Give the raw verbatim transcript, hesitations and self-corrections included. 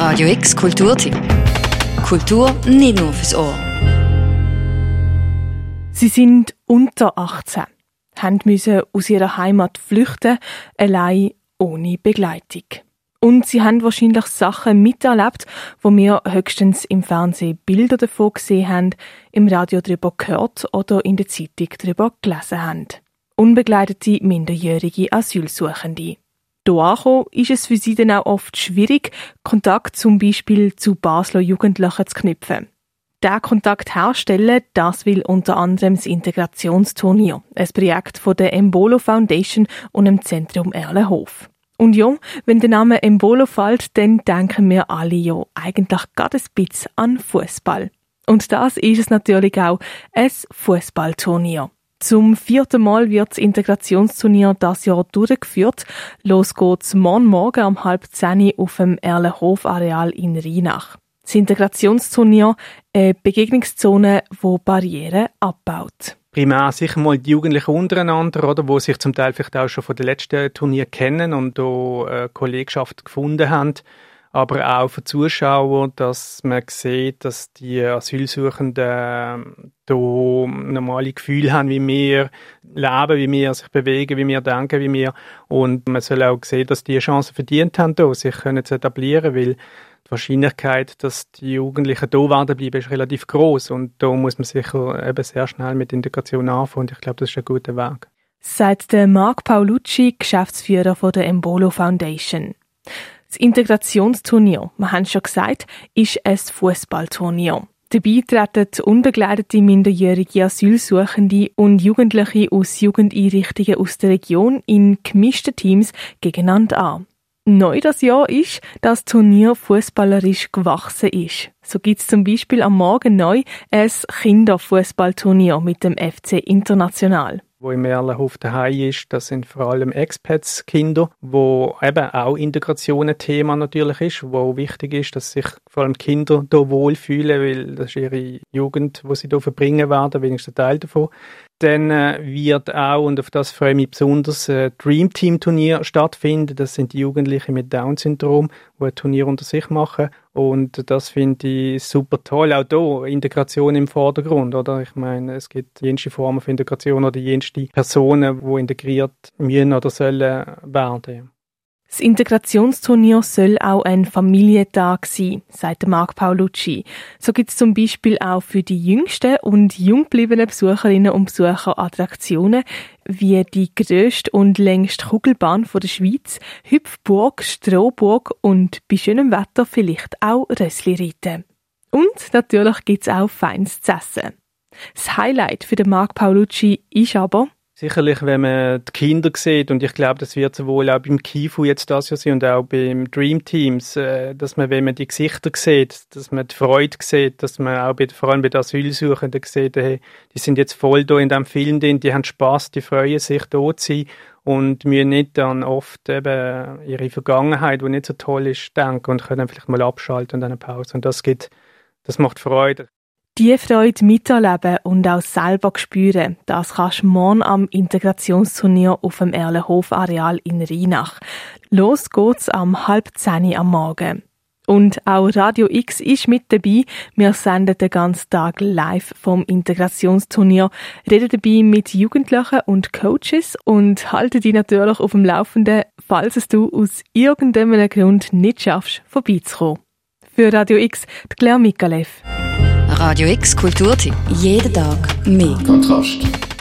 Radio X Kulturtipp. Kultur nicht nur fürs Ohr. Sie sind unter achtzehn, mussten aus ihrer Heimat flüchten, allein ohne Begleitung. Und sie haben wahrscheinlich Sachen miterlebt, wo wir höchstens im Fernsehen Bilder davon gesehen haben, im Radio darüber gehört oder in der Zeitung darüber gelesen haben. Unbegleitete minderjährige Asylsuchende. Hier angekommen ist es für sie dann auch oft schwierig, Kontakt zum Beispiel zu Basler Jugendlichen zu knüpfen. Diesen Kontakt herstellen, das will unter anderem das Integrationsturnier, ein Projekt von der Embolo Foundation und dem Zentrum Erlenhof. Und ja, wenn der Name Embolo fällt, dann denken wir alle ja eigentlich gerade ein bisschen an Fußball. Und das ist es natürlich auch, ein Fußballturnier. Zum vierten Mal wird das Integrationsturnier dieses Jahr durchgeführt. Los geht's morgen Morgen um halb zehn auf dem Erlenhof-Areal in Rheinach. Das Integrationsturnier, eine Begegnungszone, die Barrieren abbaut. Primär sicher mal die Jugendlichen untereinander, oder, wo sich zum Teil vielleicht auch schon von den letzten Turnier kennen und da eine Kollegschaft gefunden haben. Aber auch für Zuschauer, dass man sieht, dass die Asylsuchenden da normale Gefühle haben, wie wir leben, wie wir sich bewegen, wie wir denken, wie wir. Und man soll auch sehen, dass die eine Chance verdient haben, da, sich können zu etablieren, weil die Wahrscheinlichkeit, dass die Jugendlichen da werden bleiben, ist relativ groß. Und da muss man sicher eben sehr schnell mit Integration anfangen. Und ich glaube, das ist ein guter Weg. Sagt der Marc Paolucci, Geschäftsführer von der Embolo Foundation. Das Integrationsturnier, wir haben es schon gesagt, ist ein Fußballturnier. Dabei treten unbegleitete minderjährige Asylsuchende und Jugendliche aus Jugendeinrichtungen aus der Region in gemischten Teams gegeneinander an. Neu das Jahr ist, dass das Turnier fußballerisch gewachsen ist. So gibt es zum Beispiel am Morgen neu ein Kinderfußballturnier mit dem F C International. Wo im Erlenhof daheim ist, das sind vor allem Expats-Kinder, wo eben auch Integration ein Thema natürlich ist, wo wichtig ist, dass sich vor allem die Kinder hier wohlfühlen, weil das ist ihre Jugend, die sie hier verbringen werden, wenigstens ein Teil davon. Dann äh, wird auch, und auf das freue ich mich besonders, ein Dream Team Turnier stattfinden. Das sind die Jugendlichen mit Down-Syndrom, die ein Turnier unter sich machen. Und das finde ich super toll. Auch hier Integration im Vordergrund, oder? Ich meine, es gibt jenste Formen von Integration oder jenste Personen, die integriert müssen oder sollen werden. Das Integrationsturnier soll auch ein Familientag sein, sagt Marc Paolucci. So gibt es zum Beispiel auch für die jüngsten und jung gebliebenen Besucherinnen und Besucher Attraktionen wie die grösste und längste Kugelbahn der Schweiz, Hüpfburg, Strohburg und bei schönem Wetter vielleicht auch Rössli-Reiten. Und natürlich gibt es auch feines zu essen. Das Highlight für den Marc Paolucci ist aber sicherlich, wenn man die Kinder sieht, und ich glaube, das wird sowohl auch beim KIFU jetzt das Jahr sein und auch beim Dream Teams, dass man, wenn man die Gesichter sieht, dass man die Freude sieht, dass man auch bei, vor allem bei den Asylsuchenden sieht, hey, die sind jetzt voll da in diesem Film drin, die haben Spass, die freuen sich, da zu sein und müssen nicht dann oft eben ihre Vergangenheit, die nicht so toll ist, denken und können vielleicht mal abschalten und eine Pause. Und das gibt, das macht Freude. Die Freude miterleben und auch selber spüren, das kannst du morgen am Integrationsturnier auf dem Erlenhof-Areal in Rheinach. Los geht's am halb zehn am Morgen. Und auch Radio X ist mit dabei. Wir senden den ganzen Tag live vom Integrationsturnier, reden dabei mit Jugendlichen und Coaches und halten dich natürlich auf dem Laufenden, falls es du aus irgendeinem Grund nicht schaffst, vorbeizukommen. Für Radio X, die Claire Mikalev. Radio X Kulturtipp. Jeden Tag mehr. Kontrast.